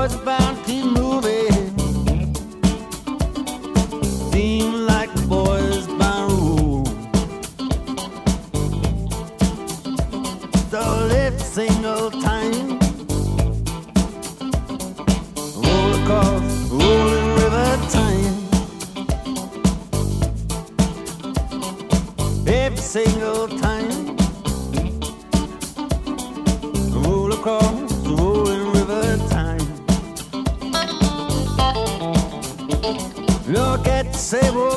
boys about to keep moving. Seem like the boys by rule. So every single time roll across rolling river time. Every single time roll across the rolling river time. Look at the sable